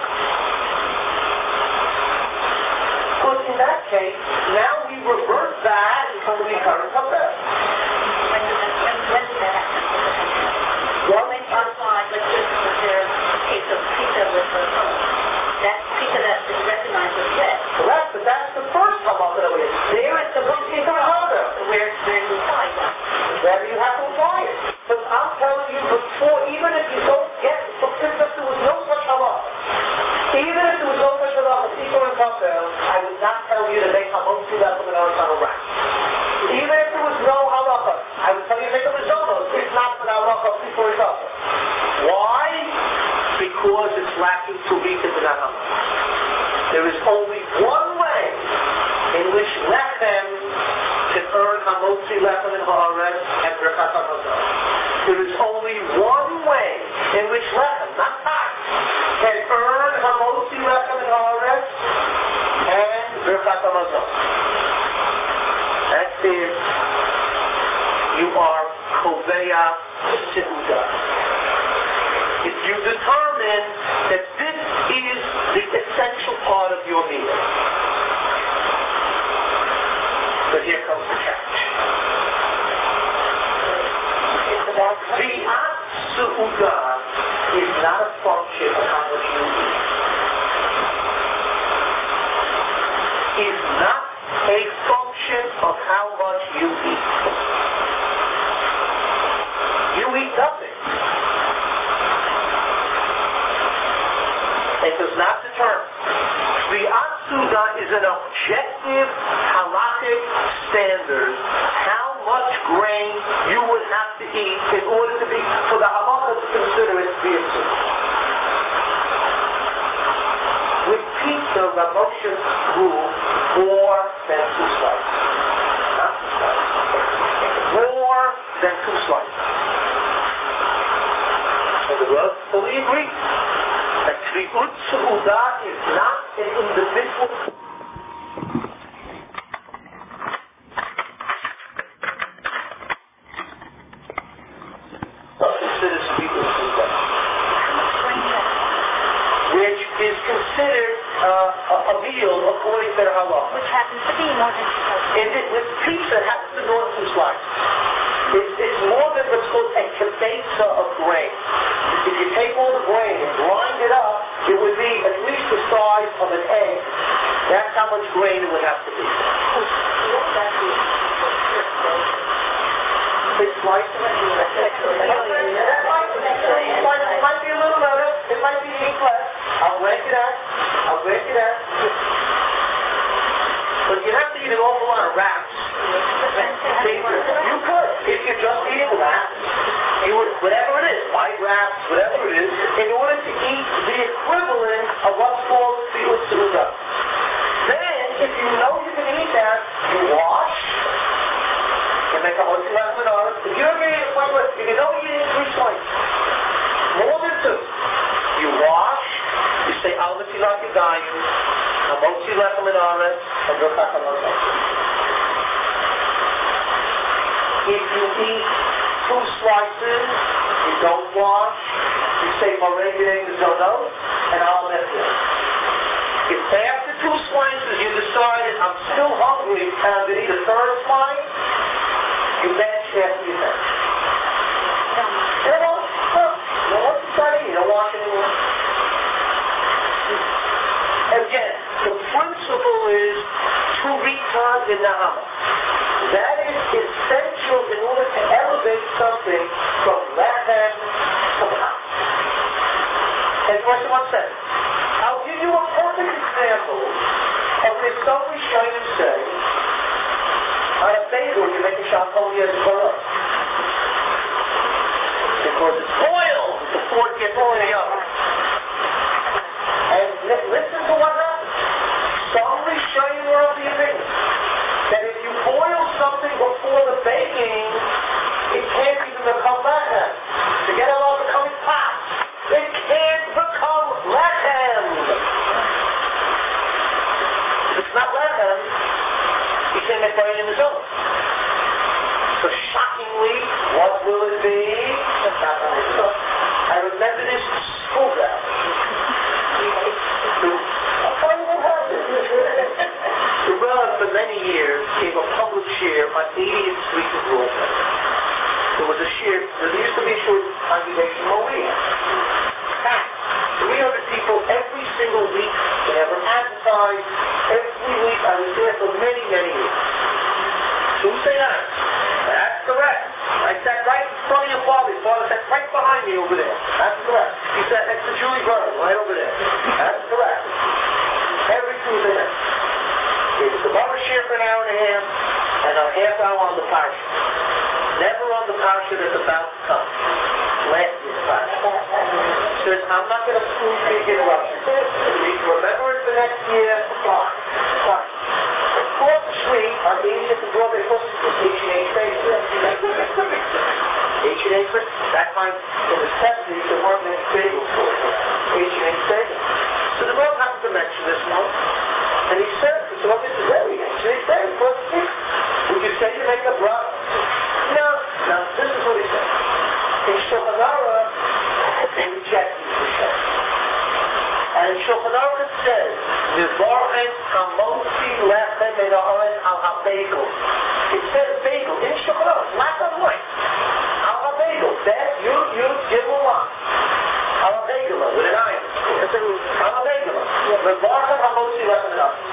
Because in that case, now we revert that to the current concept. When does that happen? Well, when outside, let's just compare a case of pizza with a that pizza that is recognized as bread. Correct, but that's the first halacha that we have. There is the one pizza halacha. Where where you apply that. Wherever you have to apply it. But I'm telling you before, even if you don't get it, because there was no such halacha. Even if there was no such halacha, Tikkur and Kafel, I would not tell you to make hamotzi lechem and aretz on a wrap. Even if there was no halacha, I would tell you to make a risotto. It's not for the halacha of Tikkur and Kafel. Why? Because it's lacking turita dinahama. There is only one way in which lechem can earn hamotzi lechem and haaretz and birkat hamazon. There is only one way in which lechem, not hot, can earn hamotzi lechem and haaretz and birkat hamazon. is you are koveya seuda. If you determine that this is the essential part of your meal. But here comes the catch. Kriyat seuda is not a function of how much you eat. Is not a function of how much you eat. You eat nothing. It does not determine. Kriyat seuda is an objective halakhic standard how much grain you would have to eat in order to be, for the halacha to consider it to be a soup. With pizza, Rav Moshe grew more than two slices. Not two slices. More than two slices. And the Rav fully agrees that Kriyat seuda is not an individual. Which is considered uh, a, a meal according to the halacha. Which happens to be more than two slices. And it, with pizza, it happens to be more than two slices. It's, it's more than what's called a kibetza of grain. If you take all the grain and grind it up, it would be at least the size of an egg. That's how much grain it would have to be. It's sliced and it might be a little better. It might be eight less. I'll grant you that. I'll grant you that. But you have to eat an awful lot of wraps. See, you could, if you're just eating wraps, you would, whatever it is, white wraps, whatever it is, in order to eat the equivalent of what's called kriyat seuda. Then, if you know you can eat that, you wash, you make a whole lot of it. If you're going to eat a point with, if you know you're eating three slices, more than two, you wash, you say, Al Matilat Yadayim, Hamotzi Lechem and Aretz, and Berachah Hamotzi. If you eat two slices, you don't wash, you say Moregeh Mizonot, and Al Matilat. If after two slices you decided, I'm still hungry, and I'm going to eat a third slice, you bench after you bench. You don't want, huh, you don't want to start eating, you don't wash anymore. Again, the principle is to return the nahama. That is essential in order to elevate something from lechem to pach. As Moshe said, I'll give you a perfect example of this some Rishonim say, on a bagel you make a shachol yez korah. Because it's boiled before it gets into the oven. And listen to what happens. Some Rishonim were of the opinion that if you boil something before the baking, it can't even become lechem. Forget about becoming pot. It can't become lechem. If it's not lechem, you can't make it in the zone. So shockingly, what will it be? I remember this school graph. I'll tell you what happened. The Rebbe for many years gave a public share on eightieth Street in Brooklyn. There was a share, there used to be a short congregation Maria. three hundred people every single week. They never advertised. Every week I was there for many, many years. So who say that? That's correct. I sat right in front of your father. Your father sat right behind me over there. That's correct. He sat next to Julie Vernon, right over there. That's correct. Every Tuesday night. It was the Gemara share for an hour and a half, and a half hour on the parsha. Never on the parsha that's about to come. Last year's parsha. Says, I'm not going to prove big interruptions. If you remember it for next year, fine. Fine. Across the street on eightieth and Broadway, H and H Bakery. H and H Bakery. That time, in the seventies, there weren't many bagel stores. H and H Bakery. So the Rebbe happened to mention this one, and he said, so this is very H and H Bakery across the street. Would you say rejecting Hashem. And Shulchan Aruch says, Nevarchet hamotzi lechem min haaretz al habegel. It says bagel in Shulchan Aruch, black on white. Al habegel. That you you give a lot. Al habegel with an iron. It's a al habegel. Nevarchet hamotzi lechem min haaretz.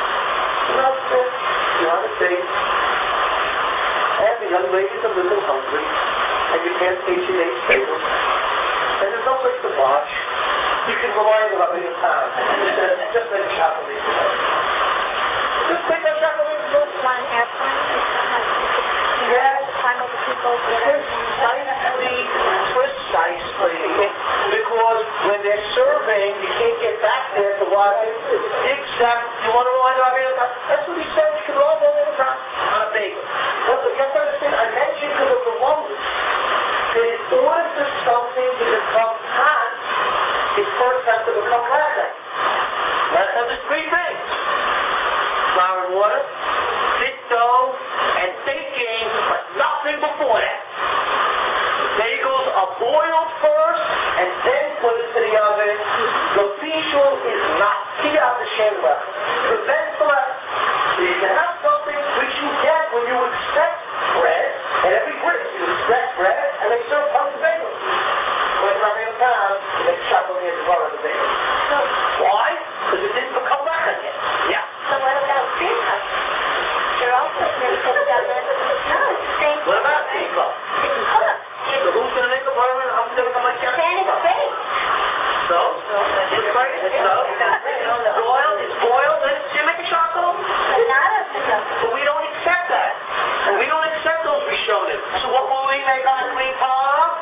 You're on a date, and the young lady's a little hungry, and you can't take your next bagel, and there's no place to watch. You can rely on rubbing your time. Just like chocolate. Just take that chocolate. Flying airplane. Yes. Time of the people. Precisely, precisely. Because when they're serving, you can't get back there to watch it. Exactly. You want to rely on rubbing your time? That's what he said. You can rely on the time on a bagel. But you have to understand, I mentioned to the Romans that in order for something to become hot, it first has to become lechem. Lechem is three things: flour and water, thick dough, and baking, but nothing before that. Bagels are boiled first and then put into the oven. The bishul is not tiyat l'shem lechem. Prevents the lechem. So you can have something which you get when you expect bread, and every week you expect bread, and they serve tons of bagels. When you're having a time, you make chocolate as well as a bagel. Why? Because it didn't become lechem yet. Yeah. So what about cream puffs? They're also cream puffs out there. No, it's the same. What about cream puffs? It's cooked. So who's going to make a burger and who's going to come like that? And it's baked. So? It's right. So? It's boiled, it's boiled, and you make a chocolate. But not of the dough. But we don't accept that. And we don't accept those Rishonim. So what will we make on a cream puff?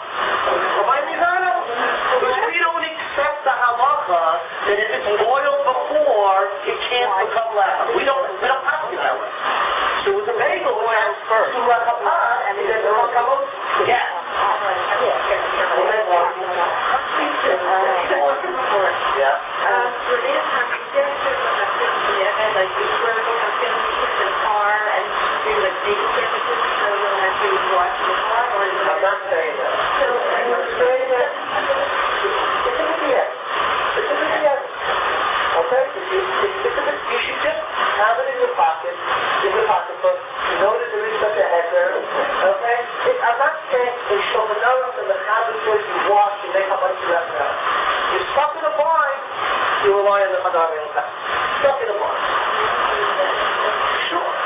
Because we don't accept the halacha that if it's boiled before, it can't become lechem. We don't, we don't have to that way. So with the bagel, we have first to lechem and then the lechem. Yeah. I'm not saying that. I'm saying that it's a bit It's a bit Okay? It's a bit, you should just have it in your pocket, in your pocketbook. You know that there is such a header. Okay? It, I'm not saying in Shulchan Aruch and the Chavetz you wash, you make how much you left out. You're stuck in a bind, you rely on the Hadar and the Stuck in a bind. Sure.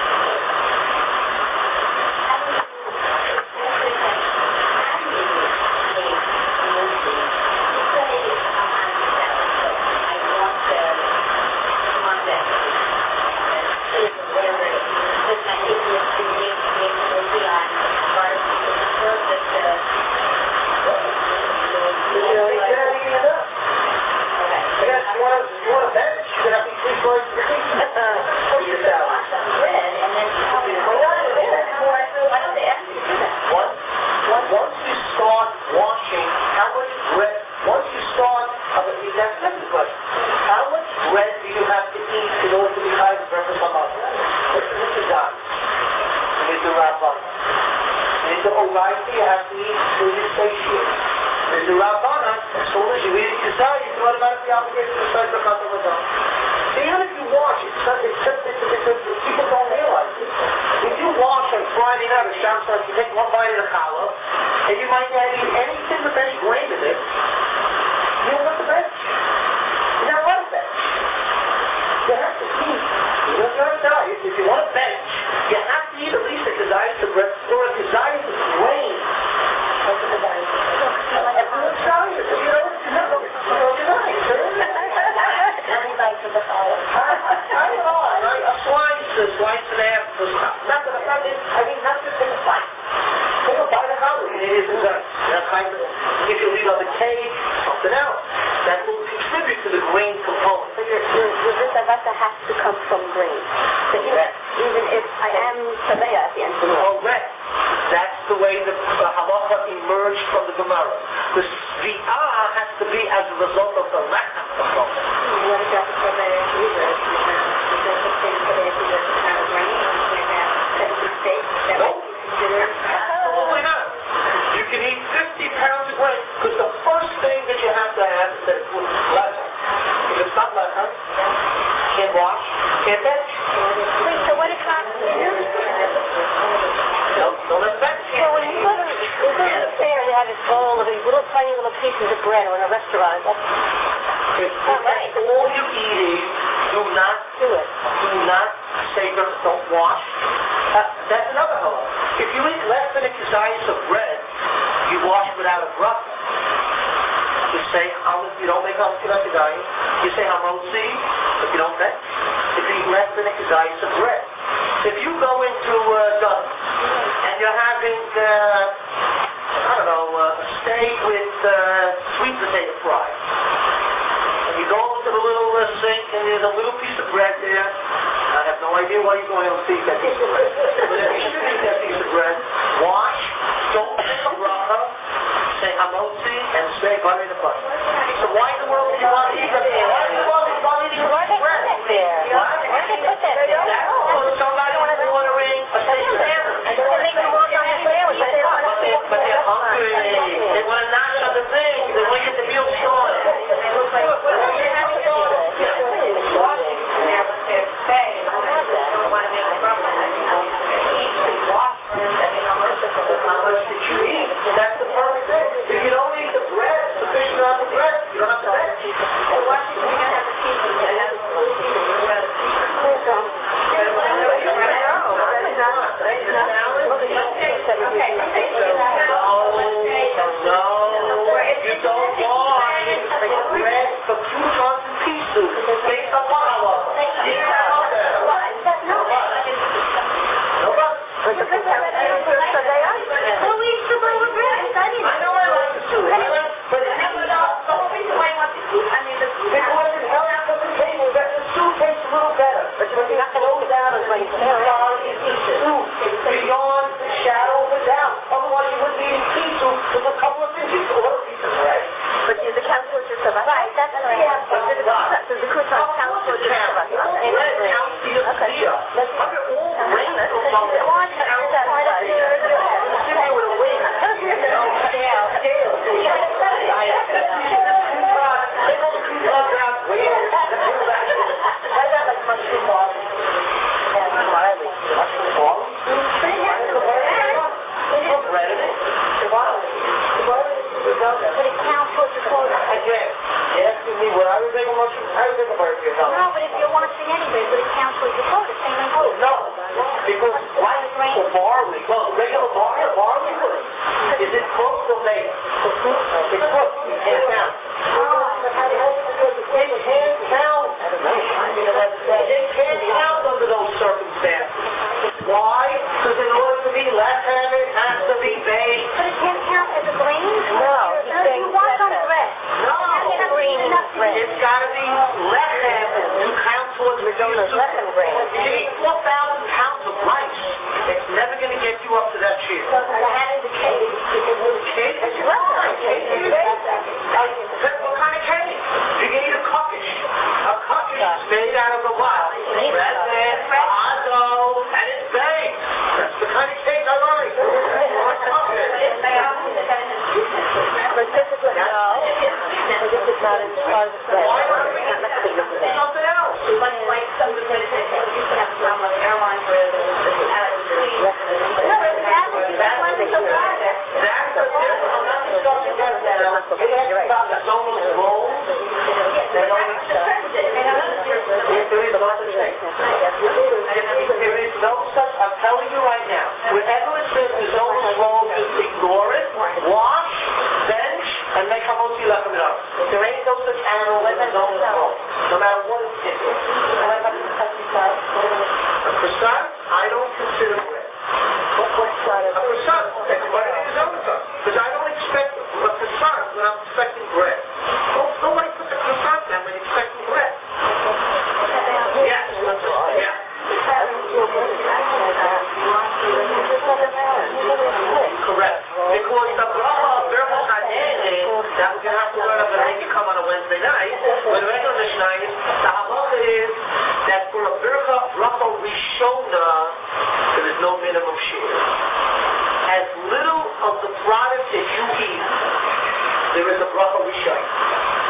Absolutely not. You can eat fifty pounds of grain because the first thing that you have I have instead of food. Lechem. If it's not lechem, can't wash, can't bench. Wait, so what is that? No, no less bench. So when you go to, you go to the fair, you have this bowl of these little tiny little pieces of bread, or in a restaurant. That's If that's all you eat is, do not do it. do not savor, don't wash. Uh, that's another halal. If you eat less than a kazayas of bread, you wash without a bracha. You say, um, you don't make a kazayas. You say hamotzi, but you don't make. If you eat less than a kazayas of bread. If you go into uh, Dunn and you're having, uh, I don't know, uh, a steak with uh, sweet potato fries, and you go into the little uh, sink and there's a little piece of bread there. I have no idea why you're going to eat that piece of bread. But if you should eat that piece of bread, wash, don't make a bracha, say hamotzi, and say butter in the butter. So why in the world do you want to eat that? Why in the world do you want to eat Why that did they put bread? that there? What? Why did they put that there? That's because somebody was ordering a steak sandwich. And they make them work on the sandwich. But they're, but they're hungry. They want to knock on the thing. They want to get the meal started. That's the perfect thing. If you don't eat the bread, sufficient amount of bread, you don't have to bench. You don't want bread for croutons and pieces based on what I want. I know I like the soup, but it's because it helps at the table that the soup tastes a little better. But you're not going to go down as like soup. Beyond the shadow of a doubt. Otherwise you wouldn't be eating pea soup with a couple of things. You could order a piece of bread. But the council is just about right. That's right. So the croutons count for just about Okay. Under all grain, that's all But it counts towards the quota. Again, asking me what I would make a mushroom, I would make a burger. No, but if you're washing anyway, but it counts towards the quota, same as Oh, no. Because rice or barley, well, regular barley, barley wood, is it cooked or made? It's cooked. You can't count. It can't count. It can't count under those circumstances. Why? Because in order to be lechem, it has to be baked. But it can't count as a grain? No. You wash on bread. No. It's a grain bread. It's got to be lechem to count towards the lechem grain. You eat four thousand pounds of rice. It's never going to get you up to that cheer. So how does the cake? Cake? Right. Cake is But what kind of cake? You can eat a cookish. A cookish is made out of a what? Bread and hot dough, and it's baked. That's the kind of cake I like. But this is what, no. But this is not as far as the bread. Why not? Something else. Like, like some of the places that used to have some like airlines where there was this No, but that was that was so bad. That's a different. I'm not discussing that now. You're right about the zonal rolls. They don't accept. There is no such thing. There is no such. I'm telling you right now. Whenever it says the zonal roll, just ignore it. Wash, bench, and make hamotzi lechem it up. There ain't no such animal as a zonal roll. No matter what it is. A croissant, I don't consider bread. A croissant, that's what it is on the because I don't expect a croissant when I'm expecting bread. Don't, nobody puts a croissant down when expecting bread. Yes, that's right. Yeah. Correct. Because the bracha of Berachos Hadeinim that we're going to have to learn about when you come on a Wednesday night, when the regular Mishnah is, the halacha is that for a bracha, bracha rishona, there is no minimum shear. As little of the product that you eat, there is a bracha rishona.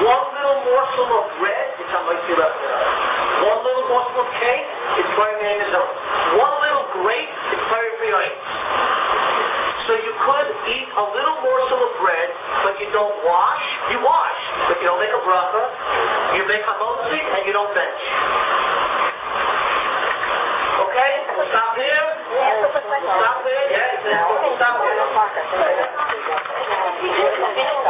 One little morsel of bread, it's a mighty level. One little morsel of cake, it's very name is own. One little grape, it's very very So you could eat a little morsel of bread, but you don't wash. You wash, but you don't make a bracha. You make a motzi, and you don't bench. Okay? We'll stop here. Stop here. Yeah, we'll stop here.